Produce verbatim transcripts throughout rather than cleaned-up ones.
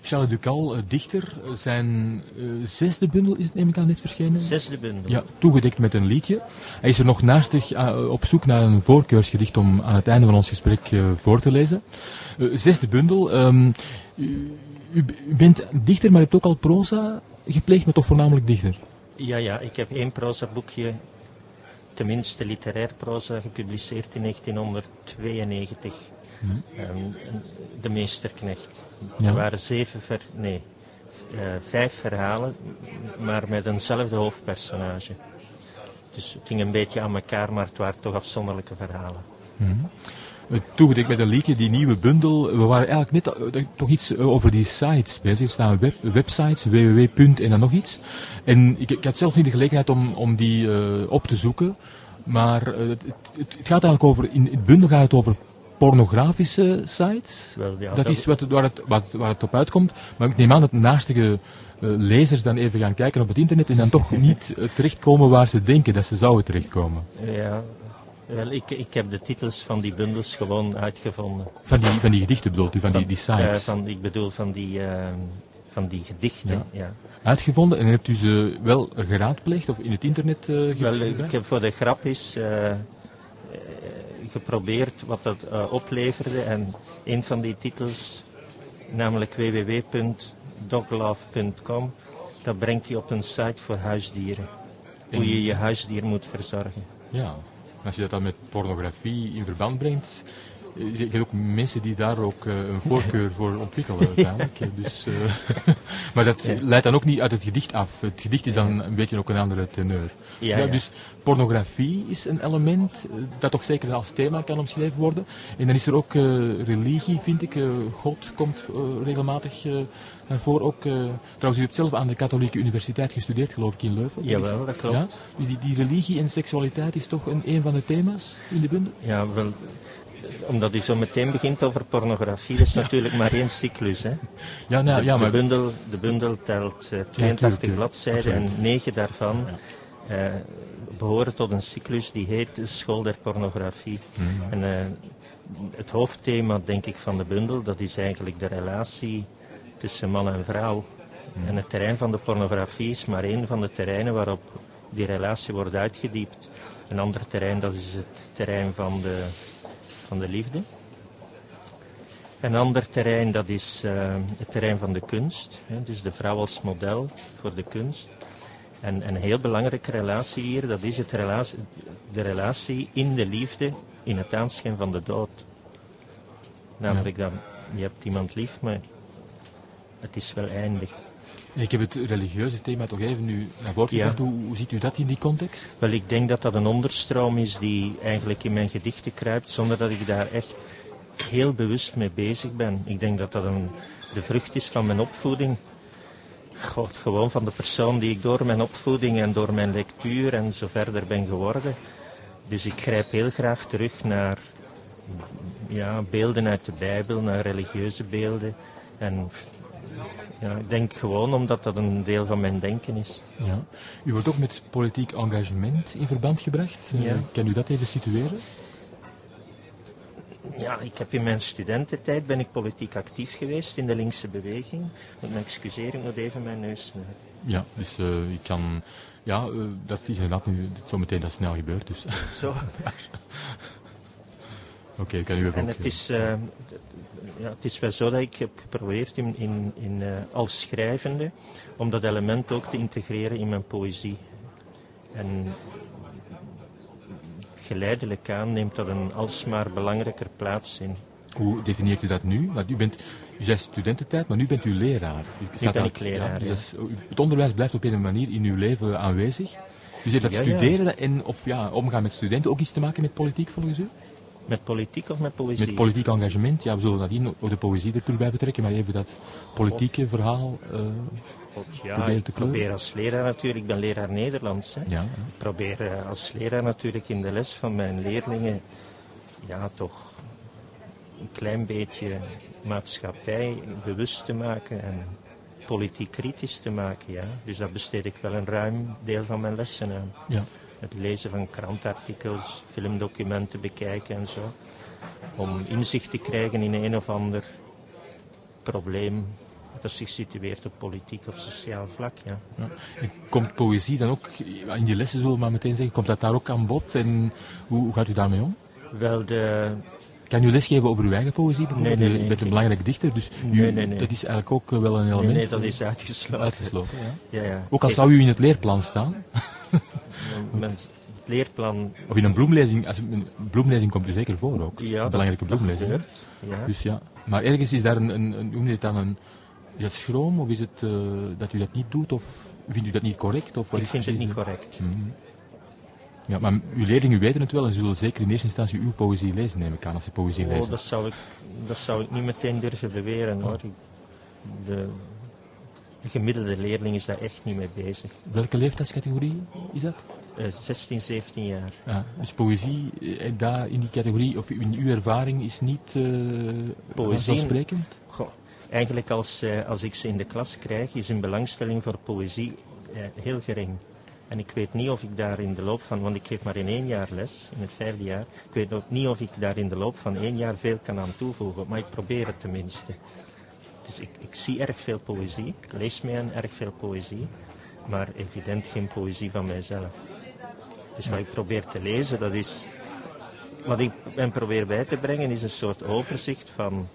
Charles Ducal, uh, dichter, zijn uh, zesde bundel is het neem ik aan net verschenen. Zesde bundel. Ja, toegedekt met een liedje. Hij is er nog naastig uh, op zoek naar een voorkeursgedicht om aan het einde van ons gesprek uh, voor te lezen. Uh, zesde bundel. Um, u, u, u bent dichter, maar u hebt ook al proza gepleegd, maar toch voornamelijk dichter. Ja, ja, ik heb één proza-boekje, tenminste literair proza, gepubliceerd in negentienhonderdtweeënnegentig. Hmm. Um, de Meesterknecht. Ja. Er waren zeven, ver, nee, uh, vijf verhalen, maar met eenzelfde hoofdpersonage. Dus het ging een beetje aan elkaar, maar het waren toch afzonderlijke verhalen. Hmm. Toegedekt met een liedje, die nieuwe bundel. We waren eigenlijk net uh, toch iets over die sites bezig. Er staan web, websites, w w w. en dan nog iets. En ik, ik had zelf niet de gelegenheid om, om die uh, op te zoeken. Maar uh, het, het, het gaat eigenlijk over, in het bundel gaat het over pornografische sites. Wel, ja, dat, dat is wat, waar, het, wat, waar het op uitkomt. Maar ik neem aan dat naastige uh, lezers dan even gaan kijken op het internet en dan toch niet uh, terechtkomen waar ze denken dat ze zouden terechtkomen. Ja. Wel, ik, ik heb de titels van die bundels gewoon uitgevonden. Van die, van die gedichten bedoelt u, van, van die, die sites? Uh, van, ik bedoel van die, uh, van die gedichten, ja. ja. Uitgevonden en hebt u ze wel geraadpleegd of in het internet uh, ge- Wel, ik heb voor de grap eens uh, geprobeerd wat dat uh, opleverde en een van die titels, namelijk w w w punt doglove punt com, dat brengt je op een site voor huisdieren. En hoe je je huisdier moet verzorgen. Ja. Als je dat dan met pornografie in verband brengt, je hebt ook mensen die daar ook uh, een voorkeur voor ontwikkelen uiteindelijk. Dus, uh, maar dat ja. leidt dan ook niet uit het gedicht af. Het gedicht is dan een beetje ook een andere teneur. Ja, ja, ja. Dus pornografie is een element uh, dat toch zeker als thema kan omschreven worden. En dan is er ook uh, religie, vind ik. Uh, God komt uh, regelmatig uh, daarvoor ook. Uh, trouwens, u hebt zelf aan de Katholieke Universiteit gestudeerd, geloof ik, in Leuven. Jawel, dat klopt. Ja? Dus die, die religie en seksualiteit is toch een, een van de thema's in de bundel? Ja, wel, omdat u zo meteen begint over pornografie, dat is ja. natuurlijk maar één cyclus. Hè. Ja, nou, de, ja, maar... de, bundel, de bundel telt uh, tweeëntachtig ja, bladzijden en negen daarvan ja. uh, behoren tot een cyclus die heet de School der Pornografie. Mm-hmm. En, uh, het hoofdthema, denk ik, van de bundel, dat is eigenlijk de relatie tussen man en vrouw. Mm. En het terrein van de pornografie is maar één van de terreinen waarop die relatie wordt uitgediept. Een ander terrein, dat is het terrein van de, van de liefde. Een ander terrein, dat is uh, het terrein van de kunst. Hè, dus de vrouw als model voor de kunst. En een heel belangrijke relatie hier, dat is het relatie, de relatie in de liefde, in het aanschijn van de dood. Namelijk, ja. dat je hebt iemand lief, maar het is wel eindig. Ik heb het religieuze thema toch even nu naar voren gebracht. Ja. Hoe, hoe ziet u dat in die context? Wel, ik denk dat dat een onderstroom is die eigenlijk in mijn gedichten kruipt, zonder dat ik daar echt heel bewust mee bezig ben. Ik denk dat dat een, de vrucht is van mijn opvoeding. God, gewoon van de persoon die ik door mijn opvoeding en door mijn lectuur en zo verder ben geworden. Dus ik grijp heel graag terug naar ja, beelden uit de Bijbel, naar religieuze beelden. En ja, ik denk gewoon omdat dat een deel van mijn denken is. Ja. U wordt ook met politiek engagement in verband gebracht. Ja. Uh, kan u dat even situeren? Ja, ik heb in mijn studententijd ben ik politiek actief geweest in de linkse beweging. Ik moet me excuseren, ik moet even mijn neus snuiten. Ja, dus uh, ik kan... Ja, uh, dat is inderdaad nu zometeen dat snel gebeurt, dus... Zo. Oké, okay, kan u even En ook... het is, uh, ja, het is wel zo dat ik heb geprobeerd in, in, in, uh, als schrijvende om dat element ook te integreren in mijn poëzie. En geleidelijk aan neemt dat een alsmaar belangrijker plaats in. Hoe definieert u dat nu? Want u bent, u zei studententijd, maar nu bent u leraar. Nu ben ik leraar, ja. Dus ja. Het onderwijs blijft op een manier in uw leven aanwezig. Dus heeft dat ja, studeren ja. en of ja, omgaan met studenten ook iets te maken met politiek volgens u? Met politiek of met poëzie? Met politiek engagement, ja, we zullen nadien ook de poëzie er terug bij betrekken, maar even dat politieke God. verhaal uh, God, ja, ik probeer als leraar natuurlijk, ik ben leraar Nederlands, hè. Ja, ja. Ik probeer uh, als leraar natuurlijk in de les van mijn leerlingen, ja, toch een klein beetje maatschappij bewust te maken en politiek kritisch te maken, ja. Dus daar besteed ik wel een ruim deel van mijn lessen aan. Ja. Het lezen van krantartikels, filmdocumenten bekijken en zo. Om inzicht te krijgen in een of ander probleem dat zich situeert op politiek of sociaal vlak. Ja. Ja. En komt poëzie dan ook, in die lessen zullen we maar meteen zeggen, komt dat daar ook aan bod en hoe, hoe gaat u daarmee om? Wel, de... Kan u lesgeven over uw eigen poëzie bijvoorbeeld? Nee, nee, nee, u bent een belangrijke dichter, dus u, nee, nee, nee. dat is eigenlijk ook wel een element. Nee, nee dat is uitgesloten. Uitgesloten, ja. Ja, ja. Ook al zou u in het leerplan staan. Men, het leerplan... Of in een bloemlezing, als een bloemlezing komt u zeker voor ook. Ja, een belangrijke bloemlezing. Ja. Dus ja. Maar ergens is daar een, een, een hoe noem je het dan, een, is dat schroom of is het uh, dat u dat niet doet of vindt u dat niet correct? Of wat Ik is vind het niet de... correct. Mm-hmm. Ja, maar uw leerlingen weten het wel en zullen zeker in eerste instantie uw poëzie lezen, neem ik aan, als ze poëzie oh, lezen. Dat zou, ik, dat zou ik niet meteen durven beweren, hoor. De, de gemiddelde leerling is daar echt niet mee bezig. Welke leeftijdscategorie is dat? Uh, zestien, zeventien jaar. Ja, dus poëzie eh, daar in die categorie, of in uw ervaring, is niet uh, vanzelfsprekend? Goh, eigenlijk als, uh, als ik ze in de klas krijg, is hun belangstelling voor poëzie uh, heel gering. En ik weet niet of ik daar in de loop van, want ik geef maar in één jaar les, in het vijfde jaar, ik weet ook niet of ik daar in de loop van één jaar veel kan aan toevoegen, maar ik probeer het tenminste. Dus ik, ik zie erg veel poëzie, ik lees mee aan erg veel poëzie, maar evident geen poëzie van mijzelf. Dus wat ik probeer te lezen, dat is, wat ik ben probeer bij te brengen, is een soort overzicht van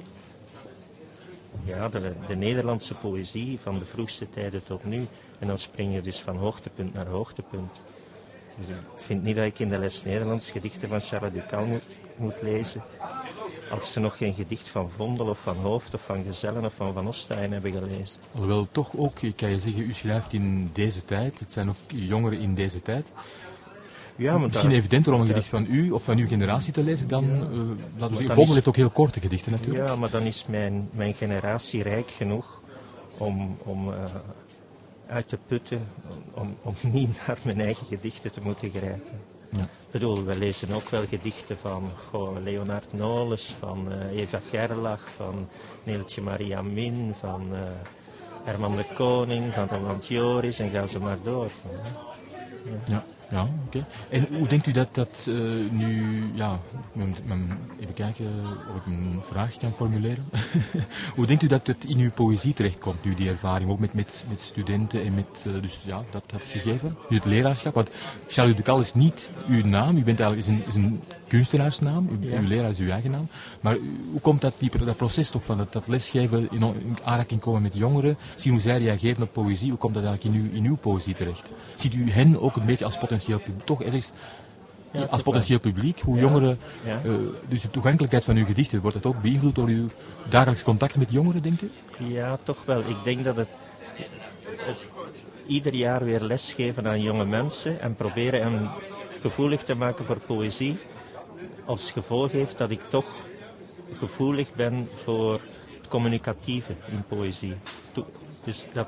ja, de, de Nederlandse poëzie van de vroegste tijden tot nu. En dan spring je dus van hoogtepunt naar hoogtepunt. Dus ik vind niet dat ik in de les Nederlands gedichten van Charles Ducamp moet, moet lezen, als ze nog geen gedicht van Vondel of van Hooft of van Gezellen of van Van Ostaaien hebben gelezen. Alhoewel toch ook, kan je zeggen, u schrijft in deze tijd, het zijn ook jongeren in deze tijd. Ja, maar misschien daar, evidenter om een gedicht van u of van uw generatie te lezen dan, ja, uh, laten we zeggen, Vondel is, heeft ook heel korte gedichten natuurlijk. Ja, maar dan is mijn, mijn generatie rijk genoeg om, om uh, uit te putten, om, om niet naar mijn eigen gedichten te moeten grijpen. Ja. Ik bedoel, we lezen ook wel gedichten van goh, Leonard Nolens, van uh, Eva Gerlach, van Neeltje Maria Min, van uh, Herman de Koning, van Roland Joris en ga zo maar door. Ja. Ja. Ja, oké. Okay. En hoe denkt u dat dat uh, nu, ja, even kijken of ik een vraag kan formuleren. Hoe denkt u dat het in uw poëzie terechtkomt, nu die ervaring, ook met, met, met studenten en met, uh, dus ja, dat hebt gegeven, nu het leraarschap? Want Charles Ducamp is niet uw naam, u bent eigenlijk is een, is een kunstenaarsnaam, uw, ja. uw leraar is uw eigen naam. Maar hoe komt dat, die, dat proces toch van dat, dat lesgeven, in, in aanraking komen met jongeren, zien hoe zij reageren op poëzie, hoe komt dat eigenlijk in uw, in uw poëzie terecht? Ziet u hen ook een beetje als potentieel publiek, toch ergens ja, als potentieel publiek, hoe ja, jongeren, ja. Uh, dus de toegankelijkheid van uw gedichten, wordt het ook beïnvloed door uw dagelijks contact met jongeren, denk u? Ja, toch wel. Ik denk dat het, het ieder jaar weer lesgeven aan jonge mensen en proberen hen gevoelig te maken voor poëzie, als gevolg heeft dat ik toch gevoelig ben voor het communicatieve in poëzie. Dus dat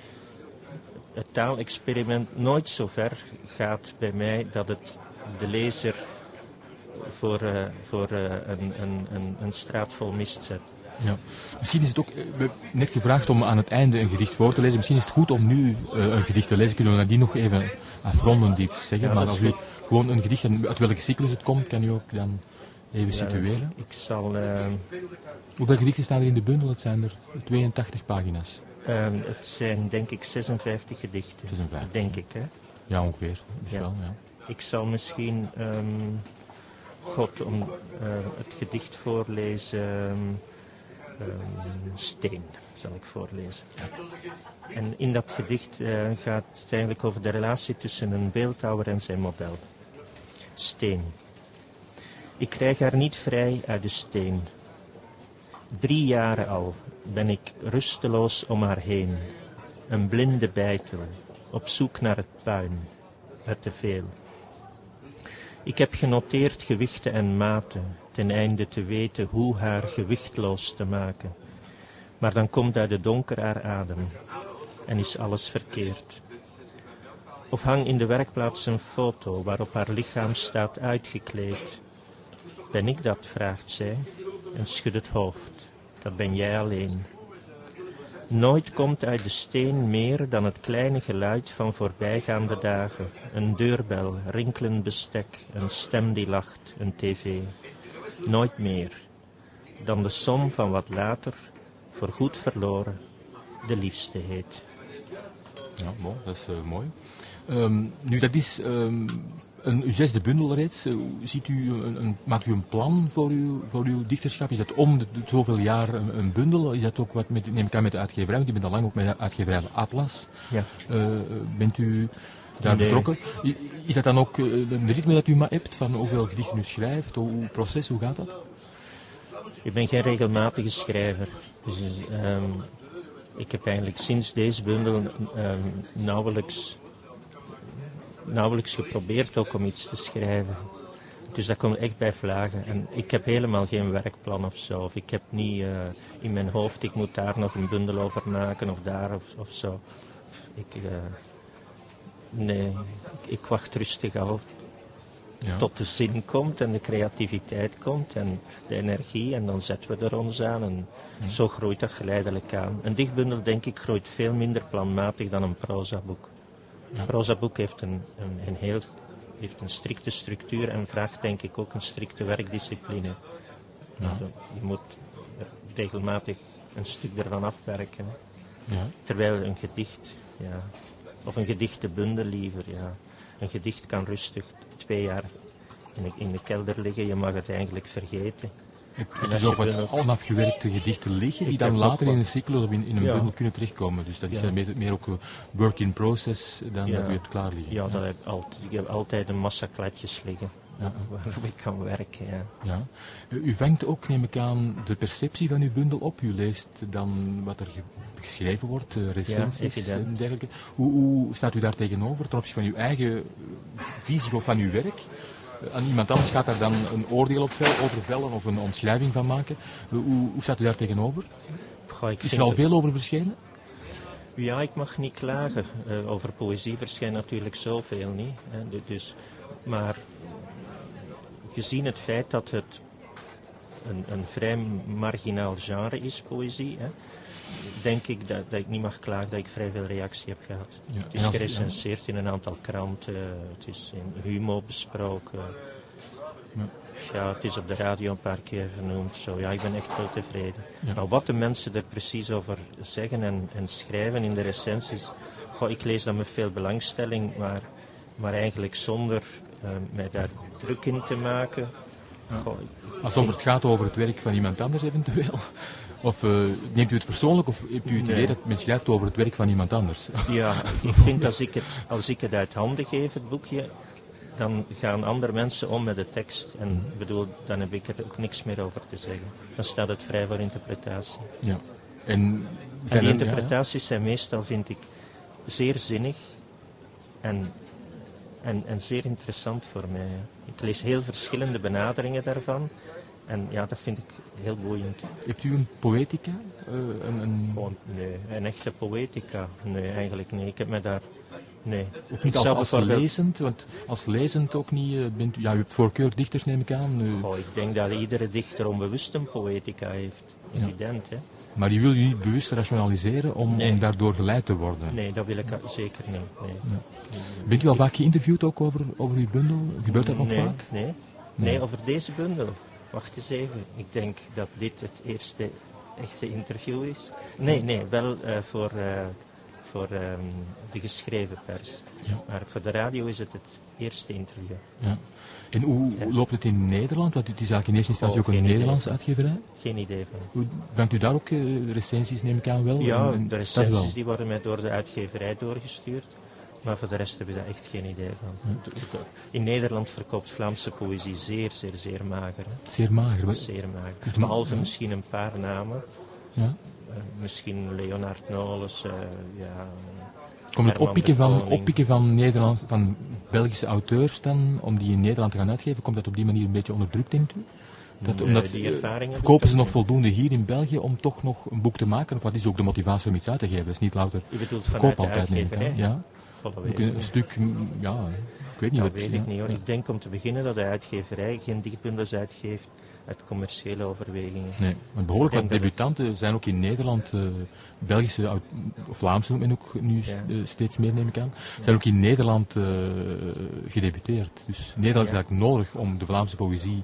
het taalexperiment nooit zo ver gaat bij mij dat het de lezer voor, uh, voor uh, een, een, een, een straat vol mist zet. Ja. Misschien is het ook, we hebben net gevraagd om aan het einde een gedicht voor te lezen. Misschien is het goed om nu uh, een gedicht te lezen. Kunnen we nadien nog even afrondend iets zeggen? Ja, maar als u gewoon een gedicht, uit welke cyclus het komt, kan u ook dan even ja, situeren. Ik zal... Uh... Hoeveel gedichten staan er in de bundel? Het zijn er tweeëntachtig pagina's. Uh, het zijn denk ik zesenvijftig gedichten. zesenvijftig. Denk ik, hè? Ja, ongeveer. Dus ja. Wel, ja. Ik zal misschien, um, God, om uh, het gedicht voorlezen, um, Steen zal ik voorlezen. Ja. En in dat gedicht uh, gaat het eigenlijk over de relatie tussen een beeldhouwer en zijn model. Steen. Ik krijg haar niet vrij uit de steen. Drie jaren al ben ik rusteloos om haar heen. Een blinde beitel, op zoek naar het puin, het te veel. Ik heb genoteerd gewichten en maten, ten einde te weten hoe haar gewichtloos te maken. Maar dan komt uit de donker haar adem en is alles verkeerd. Of hang in de werkplaats een foto waarop haar lichaam staat uitgekleed. Ben ik dat, vraagt zij en schudt het hoofd. Dat ben jij alleen. Nooit komt uit de steen meer dan het kleine geluid van voorbijgaande dagen. Een deurbel, rinkelend bestek, een stem die lacht, een tv. Nooit meer dan de som van wat later, voorgoed verloren, De Liefste heet. Ja, bon, dat is uh, mooi. Um, nu, dat is um, een, uw zesde bundel reeds. Uh, ziet u een, een, maakt u een plan voor uw, voor uw dichterschap? Is dat om de, de, zoveel jaar een, een bundel? Is dat ook wat met, neem ik aan met de uitgeverij? Want u bent al lang ook met de uitgeverij Atlas. Ja. Uh, bent u daar nee. betrokken? Is dat dan ook uh, een ritme dat u maar hebt van hoeveel gedichten u schrijft? Hoe proces, hoe gaat dat? Ik ben geen regelmatige schrijver. Dus, um, ik heb eigenlijk sinds deze bundel um, nauwelijks, nauwelijks geprobeerd ook om iets te schrijven. Dus dat komt echt bij vlagen. En ik heb helemaal geen werkplan of zo. Of ik heb niet uh, in mijn hoofd, ik moet daar nog een bundel over maken of daar of, of zo. Ik, uh, nee, ik, ik wacht rustig af. Ja. Tot de zin komt en de creativiteit komt en de energie en dan zetten we er ons aan en ja. Zo groeit dat geleidelijk aan. Een dichtbundel, denk ik, groeit veel minder planmatig dan een prozaboek. Ja. Een prozaboek heeft een, een, een heel, heeft een strikte structuur en vraagt, denk ik, ook een strikte werkdiscipline. Ja. Je moet regelmatig een stuk ervan afwerken. Ja. Terwijl een gedicht, ja, of een gedichtenbundel liever, ja. Een gedicht kan rustig twee jaar in de, in de kelder liggen, je mag het eigenlijk vergeten. Er is ook wat onafgewerkte gedichten liggen, die dan later in een cyclus of in, in een ja. bundel kunnen terechtkomen. Dus dat is ja. meer, meer ook work in process dan ja. dat u hebt klaar liggen. Ja, dat heb altijd, ik heb altijd een massa kladjes liggen. Ja. Waarop ik kan werken, ja. ja. U vangt ook, neem ik aan, de perceptie van uw bundel op. U leest dan wat er geschreven wordt, recensies ja, en dergelijke. Hoe, hoe staat u daar tegenover ten opzichte van uw eigen visie of van uw werk? Aan iemand anders gaat daar dan een oordeel op over vellen of een omschrijving van maken. Hoe, hoe staat u daar tegenover? Goh, ik Is er al veel over verschenen? Ja, ik mag niet klagen. Uh, over poëzie verschijnt natuurlijk zoveel niet. Hè. Dus, maar gezien het feit dat het een, een vrij marginaal genre is, poëzie, hè, denk ik dat, dat ik niet mag klagen dat ik vrij veel reactie heb gehad. Ja, het is gerecenseerd in een aantal kranten, het is in Humo besproken. Ja. Ja, het is op de radio een paar keer vernoemd. Zo. Ja, ik ben echt wel tevreden. Ja. Maar wat de mensen er precies over zeggen en, en schrijven in de recensies, goh, ik lees dat met veel belangstelling, maar, maar eigenlijk zonder uh, mij daar druk in te maken. Ja. Goh, Alsof het gaat over het werk van iemand anders eventueel? Of uh, neemt u het persoonlijk of hebt u het idee nee. dat men schrijft over het werk van iemand anders? Ja, ik vind als ik het, als ik het uit handen geef, het boekje, dan gaan andere mensen om met de tekst. En ik bedoel, dan heb ik er ook niks meer over te zeggen. Dan staat het vrij voor interpretatie. Ja. En, en die interpretaties ja, ja. zijn meestal, vind ik, zeer zinnig en, en, en zeer interessant voor mij. Ik lees heel verschillende benaderingen daarvan. En ja, dat vind ik heel boeiend. Hebt u een poëtica? Uh, een, een... Oh, nee, een echte poëtica? Nee, eigenlijk niet. Ik heb me daar... Nee. Ook niet als, als lezend? Want als lezend ook niet... Uh, bent u, ja, u hebt voorkeur dichters, neem ik aan. Uh... Oh, ik denk dat iedere dichter onbewust een poëtica heeft. Evident, ja. hè. Maar die wil u niet bewust rationaliseren om, nee. om daardoor geleid te worden? Nee, dat wil ik zeker niet. Nee. Ja. Bent u al vaak geïnterviewd ook over, over uw bundel? Gebeurt dat nog nee, vaak? Nee. nee, nee, over deze bundel. Wacht eens even. Ik denk dat dit het eerste echte interview is. Nee, nee, wel uh, voor, uh, voor um, de geschreven pers. Ja. Maar voor de radio is het het eerste interview. Ja. En hoe ja. loopt het in Nederland? Want het is eigenlijk in eerste instantie oh, ook een Nederlandse uitgeverij. Geen idee van. Hoe, vangt u daar ook uh, recensies, neem ik aan wel? Ja, en, de recensies die worden mij door de uitgeverij doorgestuurd. Maar voor de rest heb ik daar echt geen idee van. Ja. In Nederland verkoopt Vlaamse poëzie zeer, zeer, zeer mager. Hè. Zeer mager? Wat? Zeer mager. Dus behalve ja. misschien een paar namen. Ja. Uh, misschien Leonard Nolens, uh, ja... Komt het oppikken van, oppikken van, Nederlands, van Belgische auteurs dan, om die in Nederland te gaan uitgeven, komt dat op die manier een beetje onder druk, denkt u? Dat, nee, omdat, die ervaring uh, verkopen ze nog voldoende hier in België om toch nog een boek te maken? Of wat is ook de motivatie om iets uit te geven? Dat is niet louter verkoop altijd, neem ik aan. Ja. Ook een, een stuk, ja, ik weet niet dat wat... weet ja. ik niet hoor. Ja. Ik denk om te beginnen dat de uitgeverij geen dichtbundels uitgeeft uit commerciële overwegingen. Nee, want behoorlijk wat debutanten het... zijn ook in Nederland, uh, Belgische, of Vlaamse noemt men ook nu ja. uh, steeds meer, neem ik aan, ja. zijn ook in Nederland uh, gedebuteerd. Dus Nederland ja. is eigenlijk nodig om de Vlaamse poëzie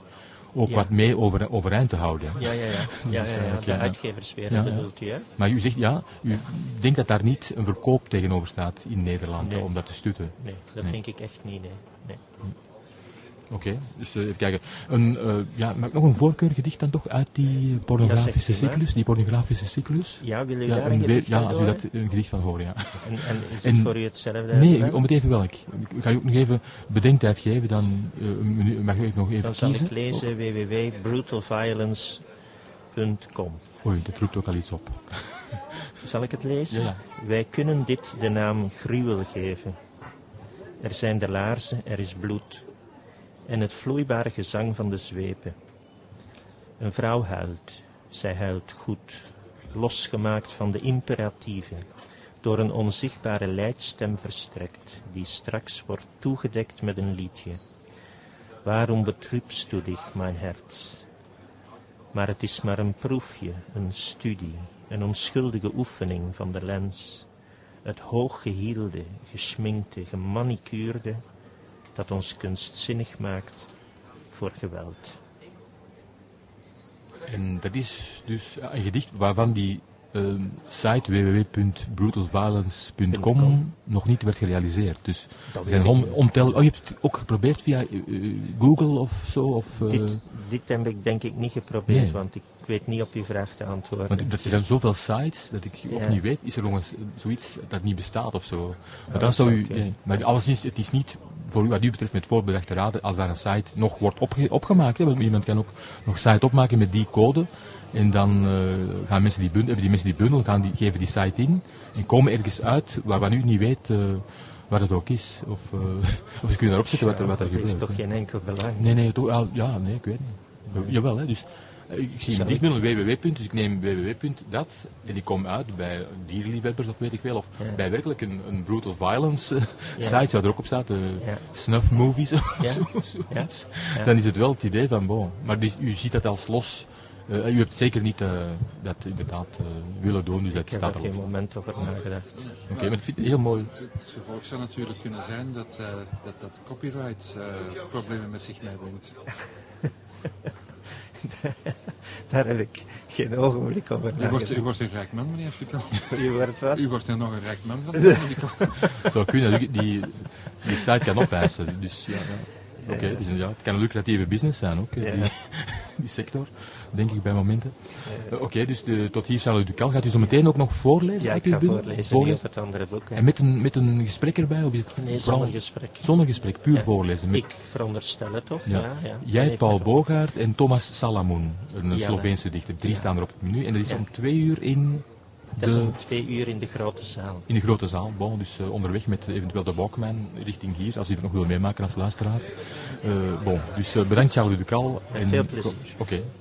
ook ja. wat mee over, overeind te houden. Ja, ja, ja. ja, ja, ja. Okay, de ja. uitgeverswereld Ja, ja. bedoelt u, hè? Maar u zegt, ja, u denkt dat daar niet een verkoop tegenover staat in Nederland, Nee. om dat te stutten? Nee, dat Nee. denk ik echt niet, nee. nee. Oké, okay, dus uh, even kijken. Een, uh, ja, maak nog een voorkeurgedicht dan toch uit die pornografische ja, cyclus, die pornografische cyclus? Ja, wil u ja, daar een, een gedicht Ja, van als u dat een gedicht van horen, ja. En, en is en, het voor u hetzelfde? Nee, om het even welk. Ik ga je ook nog even bedenktijd geven, dan uh, mag ik nog even dan zal kiezen. ik lezen w w w punt brutal violence punt com. Oei, dat roept ook al iets op. Zal ik het lezen? Ja, ja. Wij kunnen dit de naam gruwel geven. Er zijn de laarzen, er is bloed. En het vloeibare gezang van de zweepen. Een vrouw huilt. Zij huilt goed. Losgemaakt van de imperatieven. Door een onzichtbare leidstem verstrekt. Die straks wordt toegedekt met een liedje. Waarom betrübst du dich, mijn Herz? Maar het is maar een proefje, een studie. Een onschuldige oefening van de lens. Het hooggehielde, geschminkte, gemanicuurde, dat ons kunstzinnig maakt voor geweld. En dat is dus een gedicht waarvan die uh, site w w w punt brutal violence punt com nog niet werd gerealiseerd. Dus dat er zijn om, omtel, oh, je hebt het ook geprobeerd via uh, Google of zo? Of, uh, dit, dit heb ik denk ik niet geprobeerd, nee. want ik weet niet op uw vraag te antwoorden. Want er zijn zoveel sites dat ik ook ja. niet weet, is er nog eens zoiets dat niet bestaat of zo? Maar, ja, dan zou u, okay. nee, maar alleszins, het is niet voor u wat u betreft met voorbedacht te raden als daar een site nog wordt opge opgemaakt. Hè, want iemand kan ook nog een site opmaken met die code. En dan uh, gaan mensen die bundel, hebben die mensen die bundel, gaan die, geven die site in en komen ergens uit waarvan u niet weet uh, waar het ook is. Of, uh, of ze kunnen erop zetten wat er, wat er dat gebeurt. heeft toch geen enkel belang? Nee, nee, toch, ah, ja, nee, ik weet niet. Nee. Jawel, hè, dus uh, ik zie een dichtbundel w w w. Dus ik neem w w w punt dat en ik kom uit bij dierenliefhebbers of weet ik veel, of ja. bij werkelijk een, een brutal violence uh, ja. site, waar er ook op staat, uh, ja. snuff movies of ja. zo, ja. ja. Dan is het wel het idee van, bon, maar die, u ziet dat als los. Uh, u hebt zeker niet uh, dat inderdaad uh, willen doen, dus dat ik heb staat er erop. geen moment over nagedacht. Oké, okay, maar ik vind het heel mooi. Het, het gevolg zou natuurlijk kunnen zijn dat uh, dat, dat copyright uh, problemen met zich meebrengt. Daar heb ik geen ogenblik over nagedacht. U wordt, u wordt een rijk man, meneer Fikal. U wordt wat? U wordt er nog een rijk man van, meneer Fikal. Zou kunnen, die, die site kan opeisen, dus ja. ja. Oké, okay, dus, ja, het kan een lucratieve business zijn ook, ja. die, die sector, denk ik bij momenten. Uh, Oké, okay, dus de, tot hier Charles Ducal. Gaat u zo meteen ook nog voorlezen? Ja, ik ga voorlezen, voorlezen. Niet op het andere boek. Hè. En met een, met een gesprek erbij? Of is het nee, zonder gesprek. Zonder gesprek, puur ja. voorlezen. Met, ik veronderstel het toch? Ja. Ja, ja. Jij, nee, Paul Bogaert en Thomas Salamoun, een ja, Sloveense dichter. Drie ja. staan er op het menu en dat is ja. om twee uur in... Dat is om twee uur in de grote zaal. In de grote zaal, bon, dus uh, onderweg met eventueel de Walkman richting hier, als u het nog wil meemaken als luisteraar. Uh, bon, dus uh, bedankt Charles Ducal. Met veel plezier. Oké. Okay.